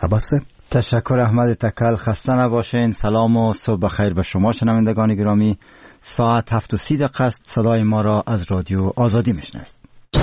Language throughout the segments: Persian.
عباسه. تشکر احمد تکل. خسته نباشین. سلام و صبح بخیر به شما شنوندگان گرامی. ساعت 7:30 است. صدای ما را از رادیو آزادی میشنوید.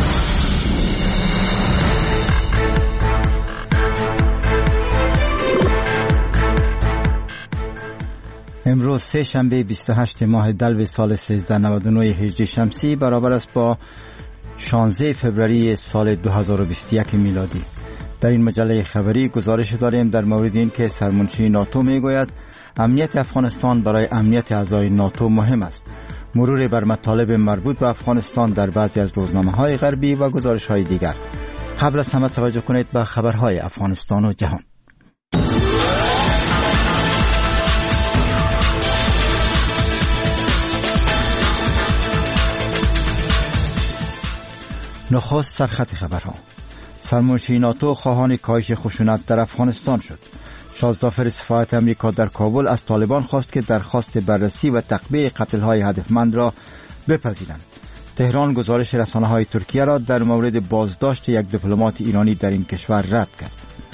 امروز سه شنبه 28 ماه دلو سال 1399 هجری شمسی برابر است با 16 فوریه سال 2021 میلادی. در این مجله خبری گزارش داریم در مورد این که سرمنشی ناتو میگوید امنیت افغانستان برای امنیت اعضای ناتو مهم است. مرور بر مطالب مربوط به افغانستان در بعضی از روزنامه‌های غربی و گزارش‌های دیگر. قبل از همه توجه کنید به خبرهای افغانستان و جهان. نخست سرخط خبرها. سرمنشی ناتو خواهان کاهش خشونت در افغانستان شد. شازدافر سفارت امریکا در کابل از طالبان خواست که درخواست بررسی و تقبیه قتل‌های هدفمند را بپذیرند. تهران گزارش رسانه‌های ترکیه را در مورد بازداشت یک دیپلمات ایرانی در این کشور رد کرد.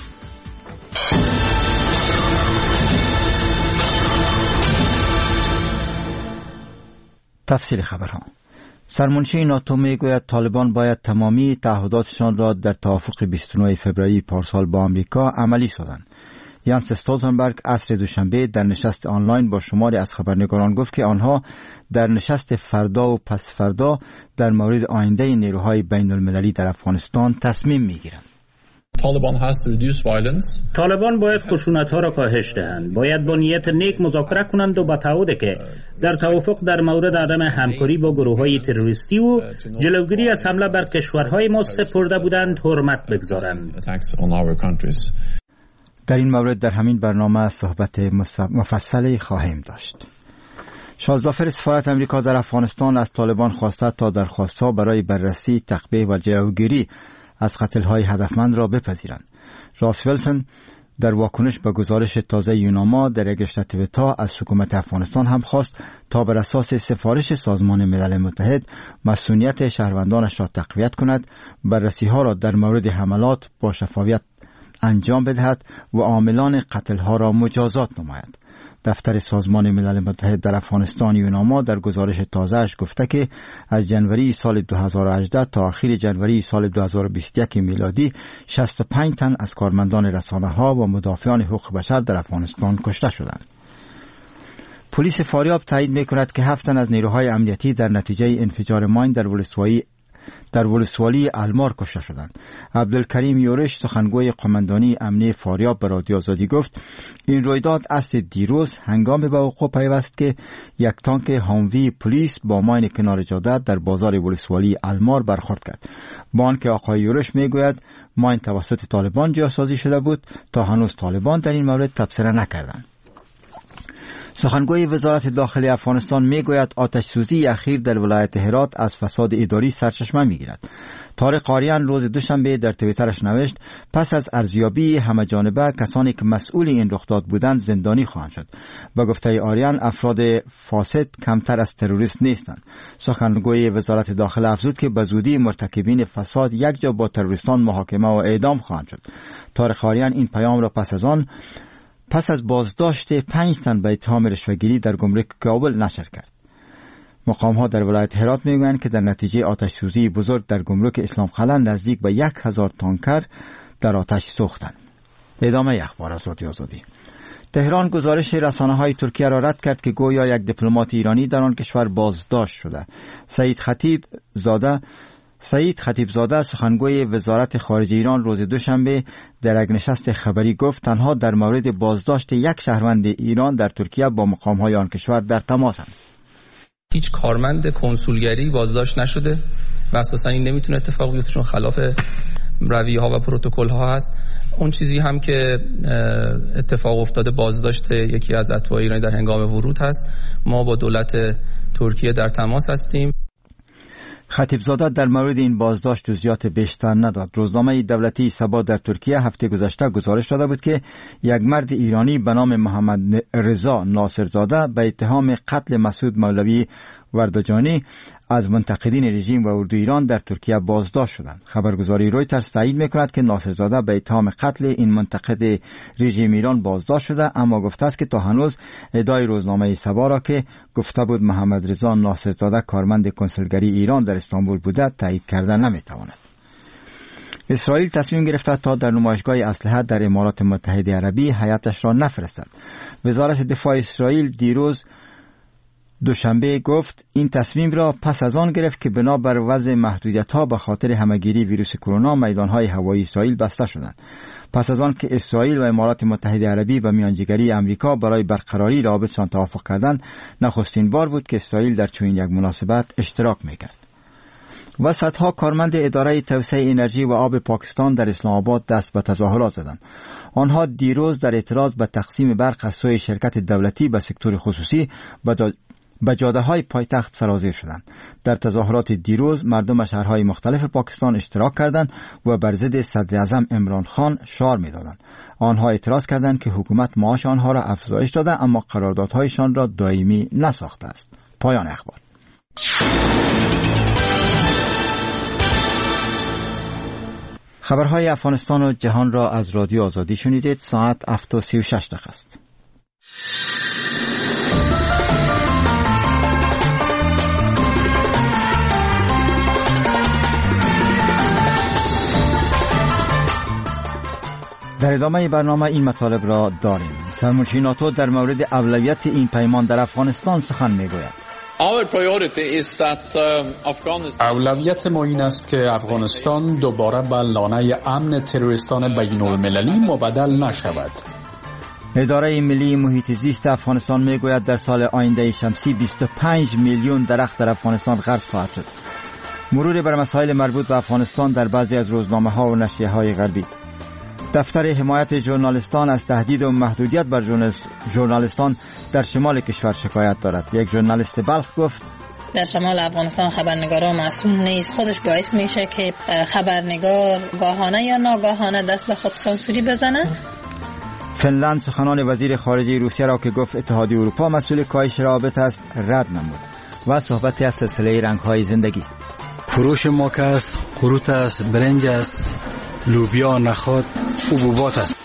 تفصیل خبرها. سرمنشی ناتو میگوید طالبان باید تمامی تعهداتشان را در توافق 29 فوریه پارسال با آمریکا عملی سازند. یانس استولتنبرگ عصر دوشنبه در نشست آنلاین با شماری از خبرنگاران گفت که آنها در نشست فردا و پس فردا در مورد آینده نیروهای بین المللی در افغانستان تصمیم میگیرند. طالبان باید خشونت‌ها را کاهش دهند. باید با نیت نیک مذاکره کنند و با تعهدی که در توافق در مورد عدم همکاری با گروه‌های تروریستی و جلوگیری از حمله بر کشورهای ما سپرده بودند حرمت بگذارند. در این مورد در همین برنامه صحبت مفصلی خواهیم داشت. شازدافر سفارت امریکا در افغانستان از طالبان خواسته تا درخواست‌ها برای بررسی، تقبیه و جلوگیری از قتل‌های هدفمند را بپذیرند. راس ویلسون در واکنش به گزارش تازه یوناما در یک رشته توییت‌ها از حکومت افغانستان هم خواست تا بر اساس سفارش سازمان ملل متحد مسئولیت شهروندانش را تقویت کند، بررسی‌ها را در مورد حملات با شفافیت انجام بدهد و عاملان قتل‌ها را مجازات نماید. دفتر سازمان ملل متحد در افغانستان یوناما در گزارش تازه‌اش گفته که از جنوری سال 2018 تا آخر جنوری سال 2021 میلادی 65 تن از کارمندان رسانه‌ها و مدافعان حقوق بشر در افغانستان کشته شدند. پلیس فاریاب تایید می‌کند که 7 تن از نیروهای امنیتی در نتیجه انفجار ماین در ولسوالی المار کشته شدند. عبدالکریم یورش سخنگوی قماندانی امنی فاریاب به رادیو آزادی گفت این رویداد اصل دیروز هنگام به وقوع پیوست که یک تانک هاموی پلیس با ماین کنار جاده در بازار ولسوالی المار برخورد کرد. با آنکه آقای یورش میگوید ماین توسط طالبان جاسازی شده بود، تا هنوز طالبان در این مورد تبصره نکردند. سخنگوی وزارت داخلی افغانستان میگوید آتش سوزی اخیر در ولایت هرات از فساد اداری سرچشمه میگیرد. طارق آریان روز دوشنبه در توییترش نوشت پس از ارزیابی همه جانبه کسانی که مسئول این رخداد بودند زندانی خواهند شد. با گفته آریان افراد فاسد کمتر از تروریست نیستند. سخنگوی وزارت داخله افزود که به زودی مرتکبین فساد یک جا با تروریستان محاکمه و اعدام خواهند شد. طارق آریان این پیام را پس از بازداشت 5 تن به اتهام رشوه‌گیری در گمرک کابل نشر کرد. مقام‌ها در ولایت هرات میگویند که در نتیجه آتش سوزی بزرگ در گمرک اسلام قلعه نزدیک به 1000 تانکر در آتش سوختند. ادامه اخبار از رادیو آزادی. تهران گزارش رسانه‌های ترکیه را رد کرد که گویا یک دیپلمات ایرانی در آن کشور بازداشت شده. سعید خطیبزاده سخنگوی وزارت خارجه ایران روز دوشنبه در یک نشست خبری گفت تنها در مورد بازداشت یک شهروند ایران در ترکیه با مقام‌های آن کشور در تماسند. هیچ کارمند کنسولگری بازداشت نشده و اساساً این نمیتونه اتفاق بیفته چون خلاف رویه‌ها و پروتکل‌ها هست. اون چیزی هم که اتفاق افتاده بازداشت یکی از اتباع ایرانی در هنگام ورود هست. ما با دولت ترکیه در تماس هستیم. خطیبزاده در مورد این بازداشت جزئیات بیشتر نداد. روزنامه دولتی سبا در ترکیه هفته گذشته گزارش داده بود که یک مرد ایرانی به نام محمد رضا ناصرزاده به اتهام قتل مسعود مولوی وردجانی از منتقدین رژیم و اردو ایران در ترکیه بازداشت شدند. خبرگزاری رویترز تایید میکند که ناصرزاده به اتهام قتل این منتقد رژیم ایران بازداشت شده، اما گفته است که تا هنوز ادعای روزنامه سبا را که گفته بود محمد رضا ناصرزاده کارمند کنسولگری ایران در استانبول بوده تایید کردن نمیتواند. اسرائیل تصمیم گرفته تا در نمایشگاه اسلحه در امارات متحده عربی هیاتش را نفرستد. وزارت دفاع اسرائیل دیروز دوشنبه گفت این تصمیم را پس از آن گرفت که بنابر وضع محدودیت‌ها به خاطر همه‌گیری ویروس کرونا میدان‌های هوایی اسرائیل بسته شدند. پس از آن که اسرائیل و امارات متحده عربی و میانجیگری امریکا برای برقراری رابطه‌شان توافق کردند، نخستین بار بود که اسرائیل در چنین یک مناسبت اشتراک می‌کرد. و صدها کارمند اداره توسعه انرژی و آب پاکستان در اسلام آباد دست به تظاهرات زدند. آنها دیروز در اعتراض به تقسیم برق از سوی شرکت دولتی به سکتور خصوصی به جاده‌های پایتخت سرازیر شدند. در تظاهرات دیروز مردم شهرهای مختلف پاکستان اشتراک کردند و بر ضد صدر اعظم عمران خان شعار می‌دادند. آنها اعتراض کردند که حکومت معاش آنها را افزایش داده اما قراردادهایشان را دائمی نساخته است. پایان اخبار. خبرهای افغانستان و جهان را از رادیو آزادی شنیدید. ساعت 7:36 است. در ادامه برنامه این مطالب را داریم. سرمنشی ناتو در مورد اولویت این پیمان در افغانستان سخن میگوید. اولویت ما این است که افغانستان دوباره به لانه امن تروریستان بین المللی مبدل نشود. اداره ملی محیط زیست افغانستان میگوید در سال آینده شمسی 25 میلیون درخت در افغانستان غرس خواهد شد. مرور بر مسائل مربوط به افغانستان در بعضی از روزنامه‌ها و نشریه‌های غربی. دفتر حمایت ژورنالیستان از تهدید و محدودیت بر ژورنالیستان در شمال کشور شکایت دارد. یک ژورنالیست بلخ گفت در شمال افغانستان خبرنگارا معصوم نیست. خودش باعث میشه که خبرنگار گاهانه یا ناگاهانه دست به خود سانسوری بزنه. فنلند سخنان وزیر خارجه روسیه را که گفت اتحادیه اروپا مسئول کاهش روابط است رد نمود. و صحبتی از سلسله رنگ‌های زندگی. فروش ماک است، قروت است، برنج است، لوبیا، نخود، حبوبات است.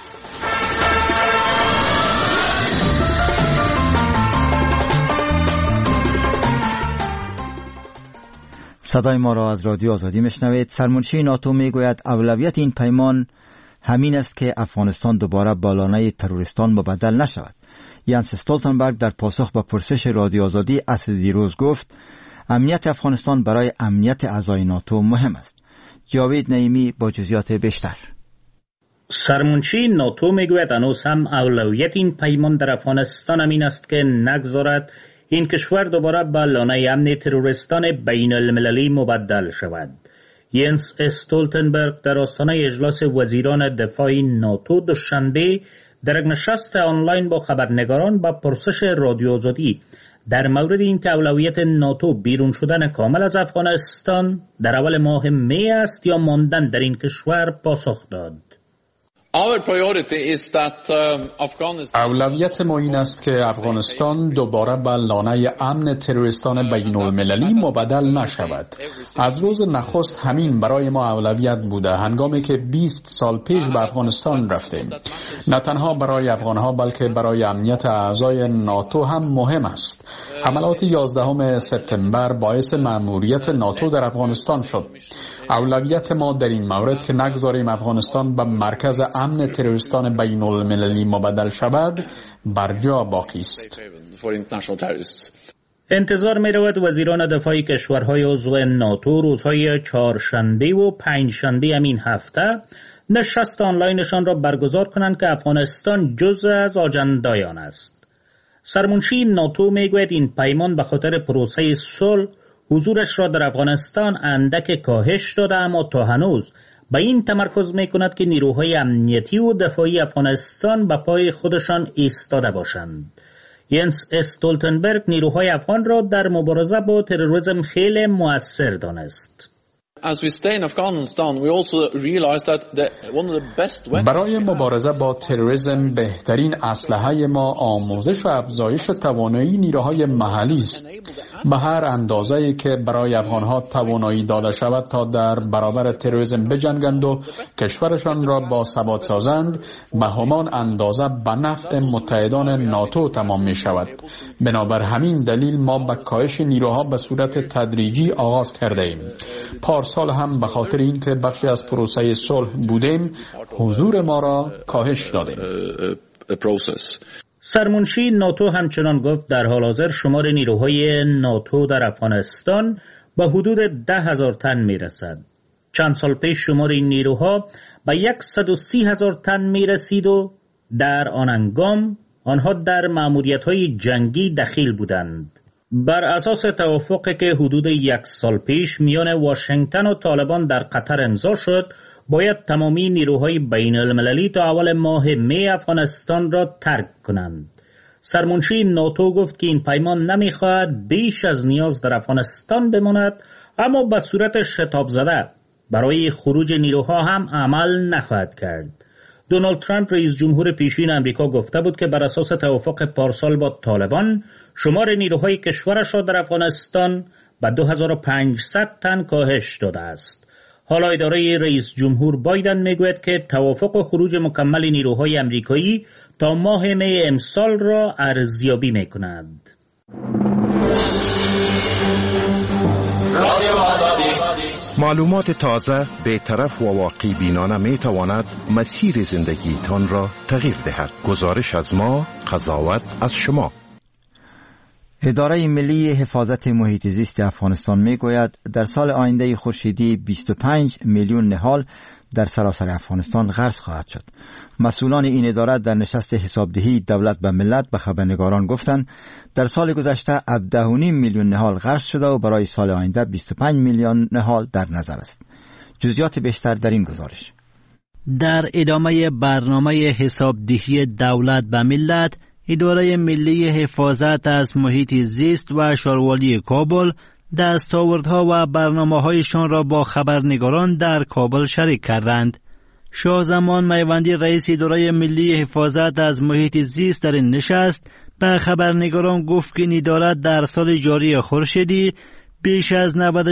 صدای ما را از رادیو آزادی میشنوید. سرمنشی ناتو میگوید اولویت این پیمان همین است که افغانستان دوباره به لانه تروریستان مبدل نشود. یانس استولتنبرگ در پاسخ به پرسش رادیو آزادی عصر دیروز گفت امنیت افغانستان برای امنیت اعضای ناتو مهم است. جاوید نعیمی با جزئیات بیشتر. سرمنشی ناتو میگوید هنوز هم اولویت این پیمان در افغانستان همین است که نگذارد این کشور دوباره به لانه امن تروریستان بین المللی مبدل شود. ینس استولتنبرگ در آستانه اجلاس وزیران دفاع ناتو دوشنبه در یک نشست آنلاین با خبرنگاران با پرسش رادیو آزادی در مورد این که اولویت ناتو بیرون شدن کامل از افغانستان در اول ماه می است یا ماندن در این کشور پاسخ داد. اولویت ما این است که افغانستان دوباره به لانه امن تروریستان بین المللی مبدل نشود. از روز نخست همین برای ما اولویت بوده. هنگامی که 20 سال پیش به افغانستان رفتیم، نه تنها برای افغانها بلکه برای امنیت اعضای ناتو هم مهم است. حملات 11 سپتامبر باعث مأموریت ناتو در افغانستان شد. اولویت ما در این مورد که نگذاریم افغانستان به مرکز امن تروریستان بین المللی مبدل شود بر جا باقی است. انتظار می رود وزیران دفاع کشورهای عضو ناتو روزهای چهارشنبه و پنجشنبه همین هفته نشست آنلاینشان را برگزار کنند که افغانستان جزء از آجندای آن است. سرمنشی ناتو می گوید این پیمان به خاطر پروسه صلح حضورش را در افغانستان اندک کاهش داده، اما تا هنوز به این تمرکز می کند که نیروهای امنیتی و دفاعی افغانستان به پای خودشان ایستاده باشند. ینس استولتنبرگ نیروهای افغان را در مبارزه با تروریسم خیلی مؤثر دانست. برای مبارزه با تروریسم بهترین اسلحه ما آموزش و افزایش توانایی نیروهای محلی است. به هر اندازه‌ای که برای افغانها توانایی داده شود تا در برابر تروریسم بجنگند و کشورشان را با ثبات سازند، به همان اندازه به نفع متحدان ناتو تمام می شود. بنابر همین دلیل ما به کاهش نیروها به صورت تدریجی آغاز کرده ایم. پارسال هم به خاطر اینکه بخشی از پروسه صلح بودیم، حضور ما را کاهش دادیم. سرمنشی ناتو همچنان گفت در حال حاضر شمار نیروهای ناتو در افغانستان به حدود 10,000 تن می رسد. چند سال پیش شمار این نیروها به 130,000 تن می رسید و در آن هنگام آنها در مأموریت‌های جنگی دخیل بودند. بر اساس توافقی که حدود 1 سال پیش میان واشنگتن و طالبان در قطر امضا شد، باید تمامی نیروهای بین المللی تا اول ماه می افغانستان را ترک کنند. سرمنشی ناتو گفت که این پیمان نمیخواهد بیش از نیاز در افغانستان بماند، اما به صورت شتاب زده برای خروج نیروها هم عمل نخواهد کرد. دونالد ترامپ رئیس جمهور پیشین امریکا گفته بود که بر اساس توافق پارسال با طالبان شمار نیروهای کشورش را در افغانستان به 2500 تن کاهش داده است. حالا اداره رئیس جمهور بایدن میگوید که توافق خروج مکمل نیروهای امریکایی تا ماه می امسال را ارزیابی میکنند. معلومات تازه، بی‌طرف و واقع بینانه می تواند مسیر زندگیتان را تغییر دهد. گزارش از ما، قضاوت از شما. اداره ملی حفاظت محیط زیست افغانستان می گوید در سال آینده خورشیدی 25 میلیون نهال در سراسر افغانستان غرس خواهد شد. مسئولان این اداره در نشست حسابدهی دولت به ملت به خبرنگاران گفتند در سال گذشته 17.5 میلیون نهال غرس شده و برای سال آینده 25 میلیون نهال در نظر است. جزئیات بیشتر در این گزارش. در ادامه برنامه حسابدهی دولت به ملت، اداره ملی حفاظت از محیط زیست و شاروالی کابل دستاوردها و برنامه‌هایشان را با خبرنگاران در کابل شریک کردند. شاهزمان میوندی رئیس اداره ملی حفاظت از محیط زیست در این نشست به خبرنگاران گفت که این اداره در سال جاری خورشیدی بیش از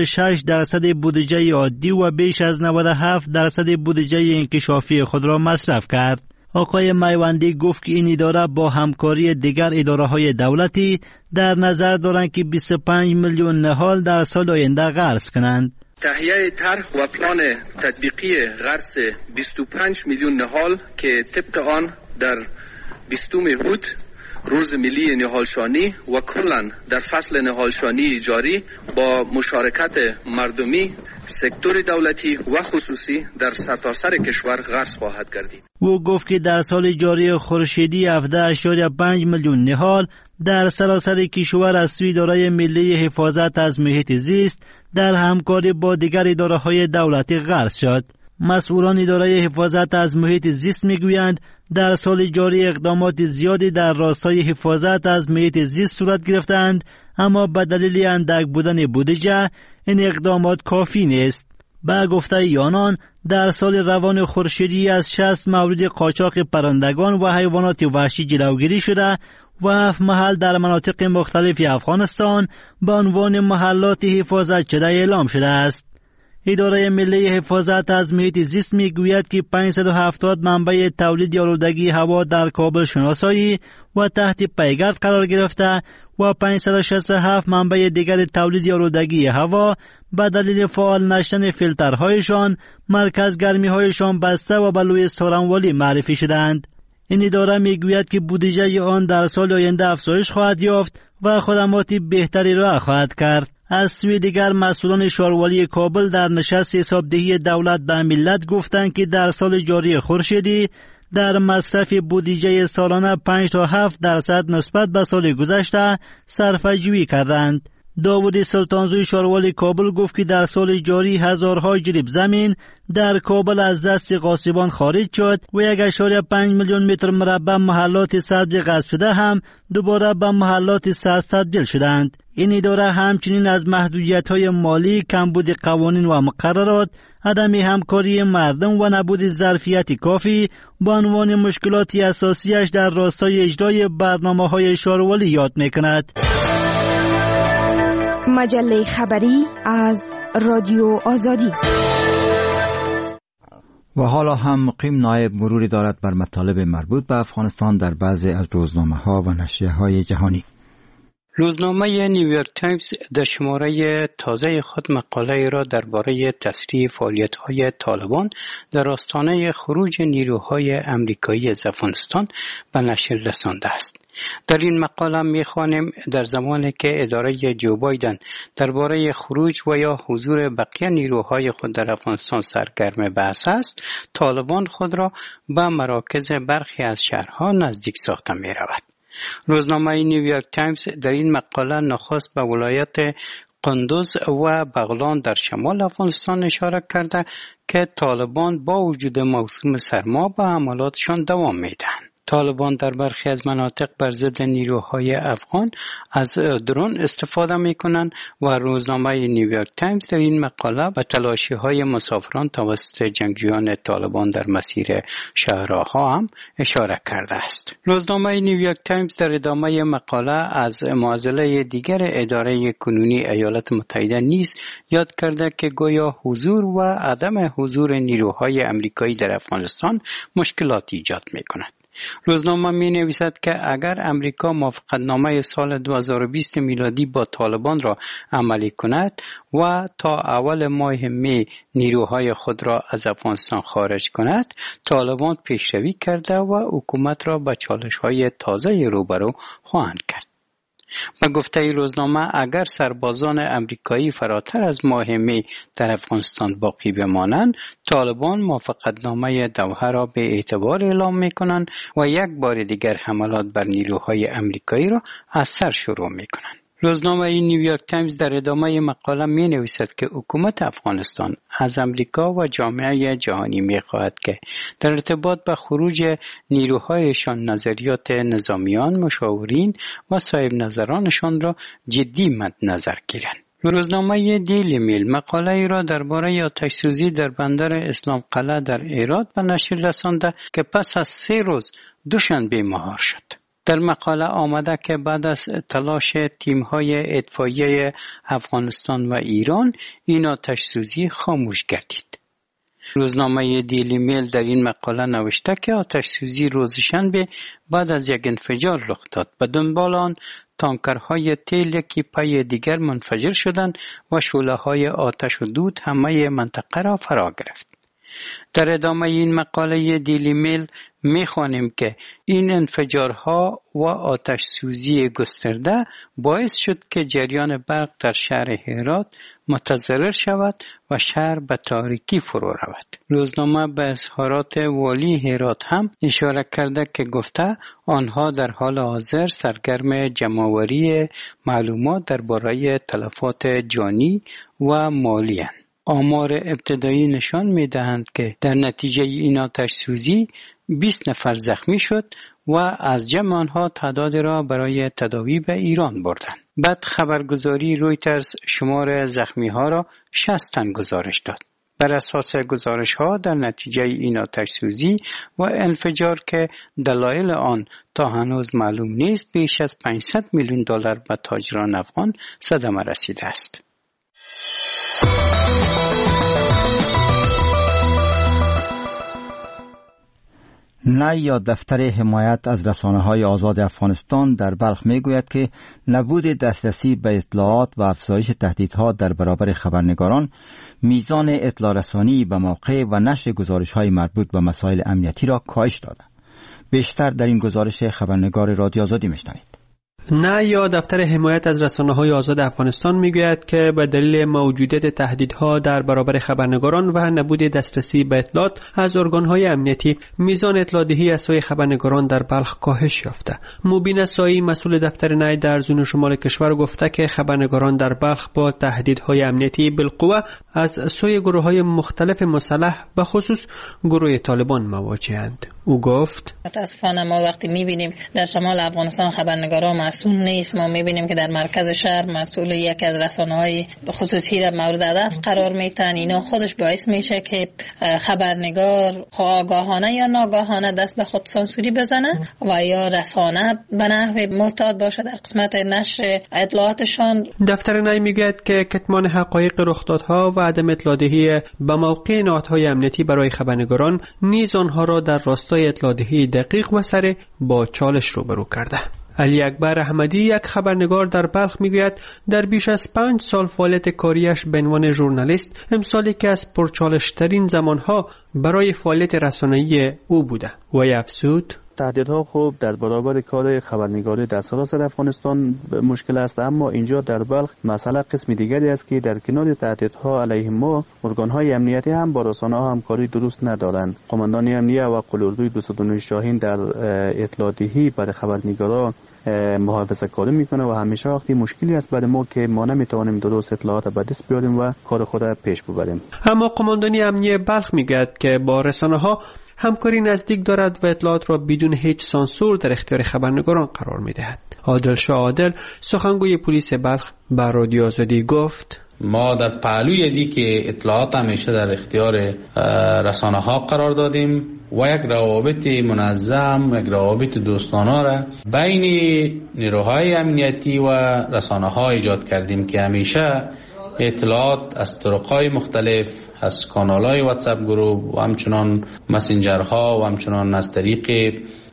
96% بودجه عادی و بیش از 97% بودجه انکشافی خود را مصرف کرد. آقای میوندی گفت که این اداره با همکاری دیگر اداره‌های دولتی در نظر دارند که 25 میلیون نهال در سال آینده غرس کنند. تهیه طرح و پلان تطبیقی غرس 25 میلیون نهال که طبق آن در 20 هود روز ملی نهالشانی و کلاً در فصل نهالشانی جاری با مشارکت مردمی، سکتور دولتی و خصوصی در سرتاسر کشور غرس خواهد گردید. او گفت که در سال جاری خورشیدی 17.5 میلیون نهال در سراسر کشور از سوی اداره ملی حفاظت از محیط زیست در همکاری با دیگر اداره‌های دولتی غرس شد. مسئولان اداره حفاظت از محیط زیست میگویند در سال جاری اقدامات زیادی در راستای حفاظت از محیط زیست صورت گرفتند، اما به دلیل اندک بودن بودجه این اقدامات کافی نیست. به گفته آنان در سال روان خورشیدی از 60 مورد قاچاق پرندگان و حیوانات وحشی جلوگیری شده و 7 محل در مناطق مختلف افغانستان به عنوان محلات حفاظت شده اعلام شده است. اداره ملی حفاظت از محیط زیست میگوید که 570 منبع تولید آلودگی هوا در کابل شناسایی و تحت پیگرد قرار گرفته و 567 منبع دیگر تولید آلودگی هوا به دلیل فعال نشدن فیلترهایشان، مرکز گرمیهایشان بسته و به لوی سارنوالی معرفی شدند. این اداره میگوید که بودجه آن در سال آینده افزایش خواهد یافت و خدمات بهتری را خواهد کرد. از سوی دیگر مسئولان شاروالی کابل در نشست حسابدهی دولت به ملت گفتند که در سال جاری خورشیدی در مصرف بودجه سالانه 5 تا 7% نسبت به سال گذشته صرفه‌جویی کردند. داوود سلطانزوی شاروالی کابل گفت که در سال جاری هزارها جریب زمین در کابل از دست غاصبان خارج شد و 1.5 میلیون متر مربع محلات سبز غصب شده هم دوباره به محلات سبز تبدیل شدند. این اداره همچنین از محدودیت‌های مالی، کمبود قوانین و مقررات، عدم همکاری مردم و نبود ظرفیت کافی به عنوان مشکلات اساسیش در راستای اجرای برنامه‌های شاروالی یاد می‌کند. مجله خبری از رادیو آزادی. و حالا هم مقیم نایب مروری دارد بر مطالب مربوط به افغانستان در بعضی از روزنامه‌ها و نشریه‌های جهانی. روزنامه نیویورک تایمز در شماره تازه خود مقاله را درباره تسریع فعالیت‌های طالبان در آستانه خروج نیروهای آمریکایی از افغانستان به نشر رسانده است. در این مقاله می‌خوانیم در زمانی که اداره جو بایدن درباره خروج و یا حضور بقیه نیروهای خود در افغانستان سرگرم بحث است، طالبان خود را به مراکز برخی از شهرها نزدیک ساخته می‌رود. روزنامه نیویورک تایمز در این مقاله نخست به ولایت قندوز و بغلان در شمال افغانستان اشاره کرده که طالبان با وجود موسم سرما به حملاتشان دوام میدهند. طالبان در برخی از مناطق بر ضد نیروهای افغان از درون استفاده میکنند و روزنامه نیویورک تایمز در این مقاله به تلاشی‌های مسافران توسط جنگجویان طالبان در مسیر شهرها هم اشاره کرده است. روزنامه نیویورک تایمز در ادامه مقاله از معضله دیگر اداره کنونی ایالات متحده نیز یاد کرده که گویا حضور و عدم حضور نیروهای آمریکایی در افغانستان مشکلات ایجاد میکند. روزنامه می نویسد که اگر امریکا موافقتنامه سال 2020 میلادی با طالبان را عملی کند و تا اول ماه می نیروهای خود را از افغانستان خارج کند، طالبان پیشروی کرده و حکومت را به چالش‌های تازه روبرو خواهند کرد. به گفته روزنامه اگر سربازان امریکایی فراتر از ماه می در افغانستان باقی بمانند، طالبان موافقتنامه دوحه را به اعتبار اعلام می‌کنند و یک بار دیگر حملات بر نیروهای امریکایی را از سر شروع می‌کنند. روزنامه نیویورک تایمز در ادامه مقاله می نویسد که حکومت افغانستان از امریکا و جامعه جهانی می خواهد که در ارتباط به خروج نیروهایشان نظریات نظامیان، مشاورین و صاحب نظرانشان را جدی مد نظر گیرند. روزنامه دیلی میل مقاله ای را درباره آتش‌سوزی در بندر اسلام قلعه در هرات به نشر رسانده که پس از 3 روز دوشنبه مهار شد. در مقاله آمده که بعد از تلاش تیم‌های اطفائیه افغانستان و ایران این آتش‌سوزی خاموش گردید. روزنامه دیلی میل در این مقاله نوشته که آتش‌سوزی روز شنبه بعد از یک انفجار رخ داد. به دنبال آن تانکرهای تیل یکی پی دیگر منفجر شدند و شعله‌های آتش و دود همه منطقه را فرا گرفت. در ادامه این مقاله دیلی میل می‌خوانیم که این انفجارها و آتش سوزی گسترده باعث شد که جریان برق در شهر هرات متضرر شود و شهر به تاریکی فرو رود. روزنامه به اظهارات والی هرات هم اشاره کرده که گفته آنها در حال حاضر سرگرم جمع‌آوری معلومات درباره تلفات جانی و مالی اند. آمار ابتدایی نشان می‌دهند که در نتیجه این آتش سوزی 20 نفر زخمی شد و از جمع آنها تعداد را برای تداوی به ایران بردند. بعد خبرگزاری رویترز شمار زخمی ها را 60 تن گزارش داد. بر اساس گزارش ها در نتیجه این آتش سوزی و انفجار که دلایل آن تا هنوز معلوم نیست بیش از $500 میلیون به تاجران افغان صدمه رسیده است. نی یا دفتر حمایت از رسانه‌های آزاد افغانستان در بلخ می‌گوید که نبود دسترسی به اطلاعات و افزایش تهدیدها در برابر خبرنگاران میزان اطلاع رسانی به موقع و نشر گزارش‌های مربوط به مسائل امنیتی را کاهش داده. بیشتر در این گزارش خبرنگار رادیو آزادی می‌شنوید. نه یا دفتر حمایت از رسانه‌های آزاد افغانستان میگوید که به دلیل موجودیت تهدیدها در برابر خبرنگاران و نبود دسترسی به اطلاعات از ارگان‌های امنیتی، میزان اطلاع‌دهی از سوی خبرنگاران در بلخ کاهش یافته. مبین سایی مسئول دفتر نای در زون شمال کشور گفته که خبرنگاران در بلخ با تهدیدهای امنیتی بالقوه از سوی گروه‌های مختلف مسلح به خصوص گروه طالبان مواجه‌اند. او گفت متاسفانه ما وقتی می‌بینیم در شمال افغانستان خبرنگاران مسئول نیست، ما می‌بینیم که در مرکز شهر مسئول یکی از رسانه‌های خصوصی را مورد هدف قرار میتن. اینا خودش باعث میشه که خبرنگار آگاهانه یا ناگاهانه دست به خود سانسوری بزنه و یا رسانه به نحو معتاد باشه در قسمت نشر اطلاعاتشان. دفتر نای میگوید که کتمان حقایق رخدادها و عدم اطلاع‌دهی به موقع نهادهای امنیتی برای خبرنگاران نیز آنها را در راستای اطلاع‌دهی دقیق و سریع با چالش روبرو کرده. علی اکبر احمدی یک خبرنگار در بلخ میگوید در بیش از 5 سال فعالیت کاریش به عنوان ژورنالیست امسالی که از پرچالش‌ترین زمانها برای فعالیت رسانه‌ای او بوده. و افزود تهدیدها خوب در برابر کار خبرنگاری در سراسر افغانستان مشکل است، اما اینجا در بلخ مسئله قسم دیگری است که در کنار تهدیدها علیه ما ارگان‌های امنیتی هم با رسانه‌ها همکاری درست ندارند. قماندان امنیه و قلوردوی 209 شاهین در اطلاع‌دهی برای خبرنگاران محافظه کاری میکنه و همیشه وقتی مشکلی است برای ما که ما نمیتوانیم درست اطلاعات به دست بیاریم و کار خود را پیش ببریم. اما قماندانی امنیه بلخ میگه که با رسانه‌ها همکاری نزدیک دارد و اطلاعات را بدون هیچ سانسور در اختیار خبرنگاران قرار میدهد. عادل شاه عادل سخنگوی پلیس بلخ به رادیو آزادی گفت ما در پهلوی ازی که اطلاعات همیشه در اختیار رسانه ها قرار دادیم و یک روابط منظم، یک روابط دوستانه را بین نیروهای امنیتی و رسانه ها ایجاد کردیم که همیشه اطلاعات از طرقهای مختلف، از کانالهای واتساپ گروپ و همچنان مسنجرها و همچنان از طریق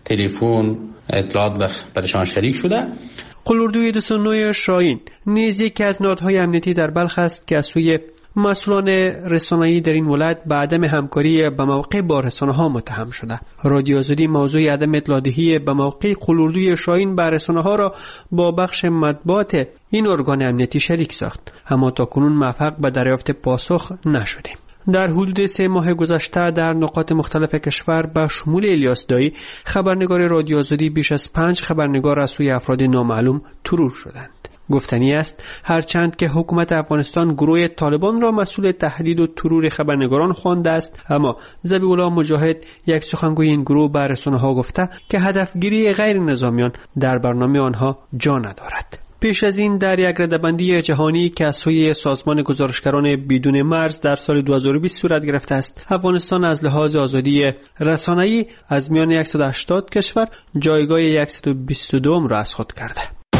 تلفن اطلاعات برشان شریک شده. قلوردوی 209 شاهین نیز یکی از نهادهای امنیتی در بلخ است که از سوی مسئولان رسانه‌ای در این ولایت به عدم همکاری به موقع با رسانه‌ها متهم شده. رادیو آزادی موضوع عدم اطلاع‌دهی به موقع قلوردوی شاهین به رسانه‌ها را با بخش مطبوعات این ارگان امنیتی شریک ساخت، اما تاکنون موفق به دریافت پاسخ نشدیم. در حدود 3 ماه گذشته در نقاط مختلف کشور به شمول الیاس دایی خبرنگار رادیو آزادی بیش از 5 خبرنگار از سوی افراد نامعلوم ترور شدند. گفتنی است هرچند که حکومت افغانستان گروه طالبان را مسئول تهدید و ترور خبرنگاران خوانده است، اما ذبیح‌الله مجاهد یک سخنگوی این گروه به رسانه‌ها گفته که هدفگیری غیر نظامیان در برنامه آنها جا ندارد. پیش از این در یک ردبندی جهانی که از سوی سازمان گزارشگران بدون مرز در سال 2020 صورت گرفته است، افغانستان از لحاظ آزادی رسانه‌ای از میان 180 کشور جایگاه 122 را از خود کرده.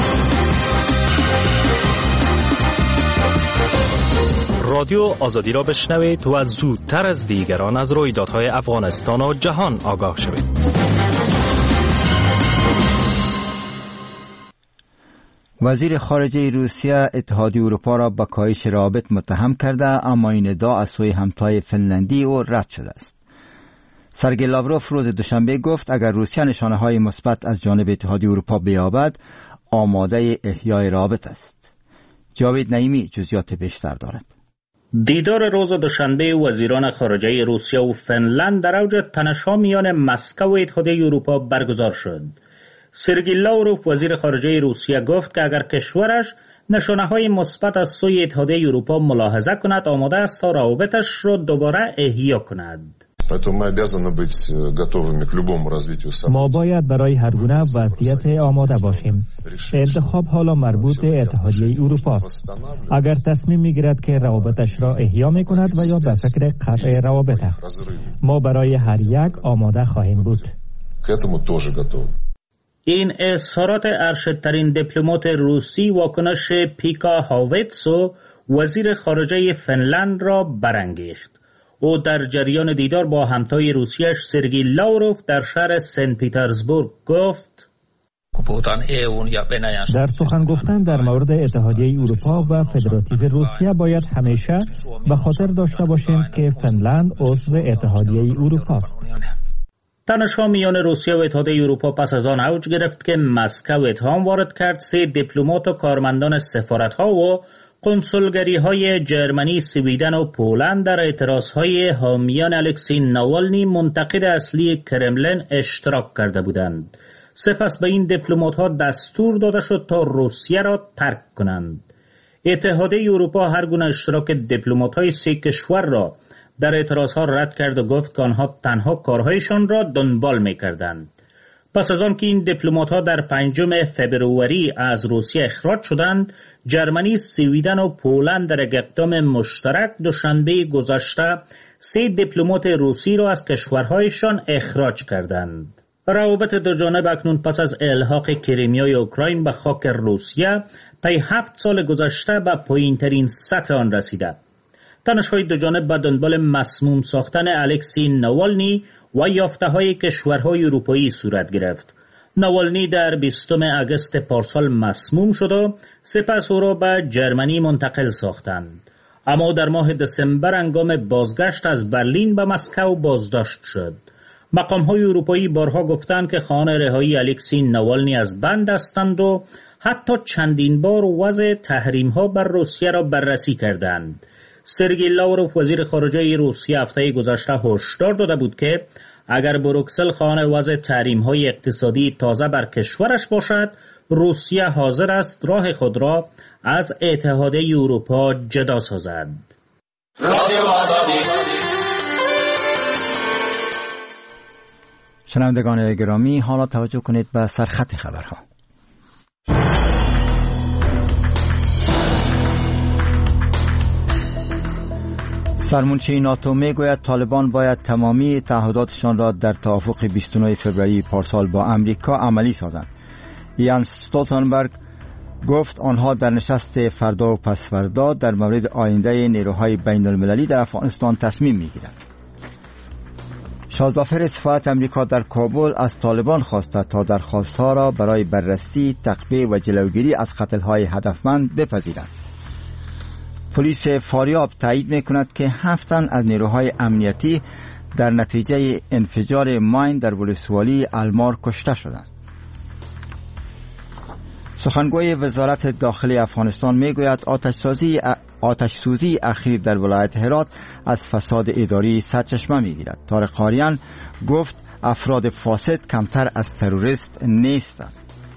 رادیو آزادی را بشنوید و زودتر از دیگران از رویدادهای افغانستان و جهان آگاه شوید. وزیر خارجه روسیه اتحادیه اروپا را به کاهش روابط متهم کرده، اما این ادعا از سوی همتای فنلندی او رد شده است. سرگئی لاوروف روز دوشنبه گفت اگر روسیه نشانه‌های مثبت از جانب اتحادیه اروپا بیابد آماده احیای روابط است. جاوید نعیمی جزئیات بیشتر دارد. دیدار روز دوشنبه وزیران خارجه روسیه و فنلند در اوج تنش‌ها میان مسکو و اتحادیه اروپا برگزار شد. سرگئی لاوروف وزیر خارجه روسیه گفت که اگر کشورش نشانه‌های مثبت از سوی اتحادیه اروپا ملاحظه کند آماده است تا روابطش را دوباره احیا کند. ما باید برای هر گونه وضعیت آماده باشیم. انتخاب حالا مربوط به اتحادیه اروپا است. اگر تصمیم میگیرد که روابطش را احیا میکند و یا به فکر قطع روابط است، ما برای هر یک آماده خواهیم بود. این اظهارات ارشدترین دیپلمات روسی واکنش پیکا هاویتسو وزیر خارجه فنلند را برانگیخت. او در جریان دیدار با همتای روسیش سرگئی لاوروف در شهر سن پیترزبورگ گفت در سخن گفتن در مورد اتحادیه اروپا و فدراتیو روسیه باید همیشه به خاطر داشته باشیم که فنلند عضو اتحادیه اروپا است. تنش‌ها میان روسیه و اتحادیه اروپا پس از آن اوج گرفت که مسکو اتهام وارد کرد 3 دیپلمات و کارمندان سفارت‌ها و کنسولگری‌های جرمنی، سویدن و پولند در اعتراض‌های حامیان الکسی ناوالنی منتقد اصلی کرملین اشتراک کرده بودند. سپس به این دیپلمات‌ها دستور داده شد تا روسیه را ترک کنند. اتحادیه اروپا هر گونه اشتراک دیپلمات‌های 3 کشور را در اعتراضها رد کرد و گفت که آنها تنها کارهایشان را دنبال می‌کردند. پس از آن که این دیپلمات‌ها در 5 فبروری از روسیه اخراج شدند، جرمنی، سویدن و پولند در یک اقدام مشترک دوشنبه گذشته 3 دیپلمات روسی را از کشورهایشان اخراج کردند. روابط دو جانب اکنون پس از الحاق کریمیای اوکراین به خاک روسیه طی 7 سال گذشته به پایین‌ترین سطح آن رسیده. تنش‌های دو جانب به دنبال مسموم ساختن الکسی ناوالنی و یافته‌های کشورهای اروپایی صورت گرفت. ناوالنی در 20 اگست پارسال مسموم شد و سپس او را به جرمنی منتقل ساختند. اما در ماه دسامبر هنگام بازگشت از برلین به مسکو بازداشت شد. مقام‌های اروپایی بارها گفتند که خواهان رهایی الکسی ناوالنی از بند هستند و حتی چندین بار وضع تحریم‌ها بر روسیه را بررسی کردند. سرگئی لاوروف وزیر خارجه روسیه هفته گذشته هشدار داده بود که اگر بروکسل خواهان وضع تحریم‌های اقتصادی تازه بر کشورش باشد، روسیه حاضر است راه خود را از اتحادیه اروپا جدا سازد. شنوندگان گرامی، حالا توجه کنید به سرخط خبرها. سرمنشی ناتو میگوید طالبان باید تمامی تعهداتشان را در توافق 29 فوریه پارسال با امریکا عملی سازند. یانس استولتنبرگ گفت آنها در نشست فردا و پس فردا در مورد آینده نیروهای بین المللی در افغانستان تصمیم میگیرند. شازدافر سفارت امریکا در کابل از طالبان خواسته تا درخواستها را برای بررسی، تقویه و جلوگیری از قتل‌های هدفمند بپذیرند. پلیس فاریاب تایید می‌کند که 7 تن از نیروهای امنیتی در نتیجه انفجار ماین در ولسوالی المار کشته شدند. سخنگوی وزارت داخلی افغانستان میگوید آتش سوزی اخیر در ولایت هرات از فساد اداری سرچشمه میگیرد. طارق قاریان گفت افراد فاسد کمتر از تروریست نیستند.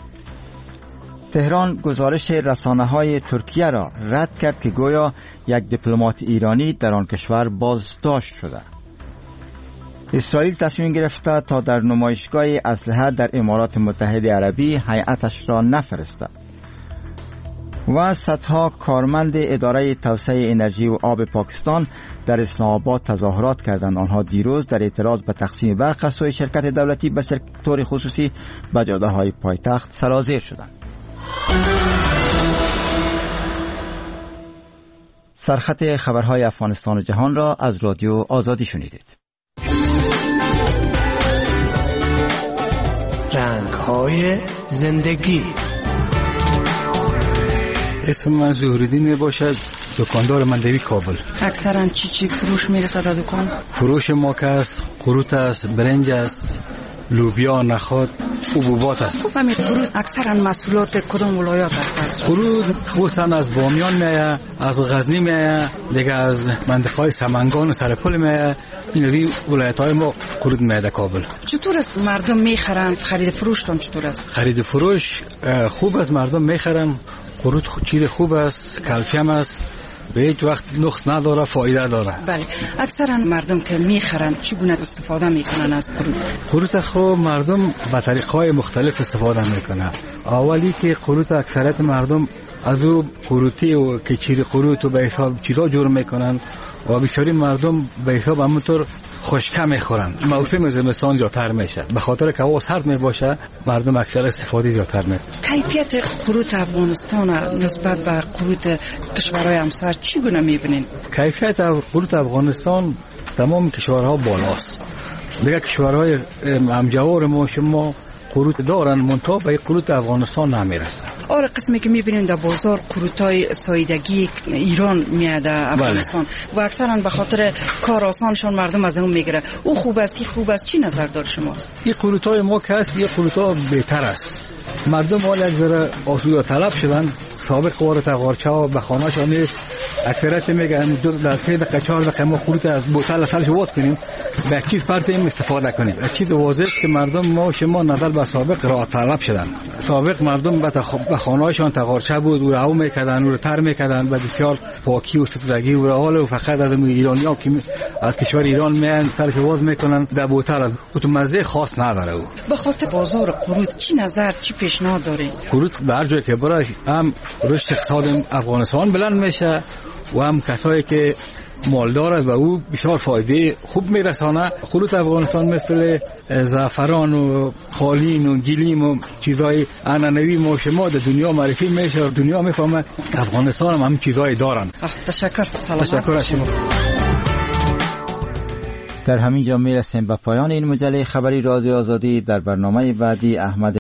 تهران گزارش رسانه‌های ترکیه را رد کرد که گویا یک دیپلمات ایرانی در آن کشور بازداشت شده. اسرائیل تصمیم گرفته تا در نمایشگاه اسلحه در امارات متحده عربی هیئتش را نفرستد. و صدها کارمند اداره توسعه انرژی و آب پاکستان در اسلام آباد تظاهرات کردند. آنها دیروز در اعتراض به تقسیم برق از سوی شرکت دولتی به سکتور خصوصی به جاده‌های پایتخت سرازیر شدند. سرخط خبرهای افغانستان و جهان را از رادیو آزادی شنیدید. رنگ‌های زندگی. اسم من زهرالدین می باشد، دکاندار مندوی کابل. اکثرا چی فروش میرسه در دکان؟ فروش ما که است، قروت است، برنج است، لوبیا، نخود، حبوبات است. خب همین قروت اکثرا محصولات کدام ولایات است؟ قروت خصوصا از بامیان میاد، از غزنی میاد، دیگه از منطقه‌های سمنگان و سرپل میاد. این ولایت‌های ما قروت میاد کابل. چطور است مردم میخرن؟ خرید فروشتون چطور است؟ خرید فروش خوب است، مردم میخرن. قروت چیز خوب است، کلسیم است، به هیچ وقت نقص نداره، فایده داره. بله. اکثرا مردم که میخرن چگونه استفاده میکنن از قروت؟ قروت خو مردم به طریق‌های مختلف استفاده میکنن. اولی که قروت اکثریت مردم از او قروتی و کچیر قروت و به حساب چیزا جور میکنن و بیشتر مردم به حساب همونطور خشک میخورن. موسم زمستان زیادتر میشه، به خاطر که هوا سرد میباشه مردم اکثر استفاده زیادتر میکنن. کیفیت قروت افغانستان نسبت به قروت کشورهای همسایه چگونه میبینین؟ کیفیت قروت افغانستان تمام کشورها بالاست. دیگه کشورهای همجوار ما شما قروت دارن منتها به قروت افغانستان نمیرسه. آره قسمی که میبینیم در بازار قروتای سایدگی ایران میاد افغانستان و اکثرا به خاطر کار آسانشون مردم از اون میگیره. او خوب است، خوب است، چی نظر دار شما؟ این قروتای ما که هست، این قروتا بهتر است. مردم حال یک ذره آسوده طلب شدن، سابق قوار تغارچا به خانه‌شان نیست. اکثریت میگن 2 دقیقه 4 دقیقه ما قروت از بوتل اصلش وات کنیم، به چیز پرتیم استفاده کنیم. چیز واضحه که مردم ما شما نظر به سابق را طلب شدن. سابق مردم به خانه‌شان تغارچه بود و رو میکردن و تر میکردن و بسیار پاکی و سترگی و حال و فقط از ایرانی‌ها که از کشور ایران میان سرش واز میکنن در بوتل و مزه خاص نداره. او به خاطر بازار قروت چی نظر چی پیشنهاد دارید؟ قروت به هر جای که بره هم رشد اقتصاد افغانستان بلند میشه و هم کسایی که مالدار است و او بسیار فایده خوب میرسانه. قروت افغانستان مثل زعفران و قالین و گلیم و چیزای عنعنوی ما شما در دنیا معرفی میشه، دنیا میفهمه افغانستان هم همین چیزای دارن. تشکر. تشکر از شما. در همین جا میرسیم به پایان این مجله خبری رادیو آزادی. در برنامه بعدی احمد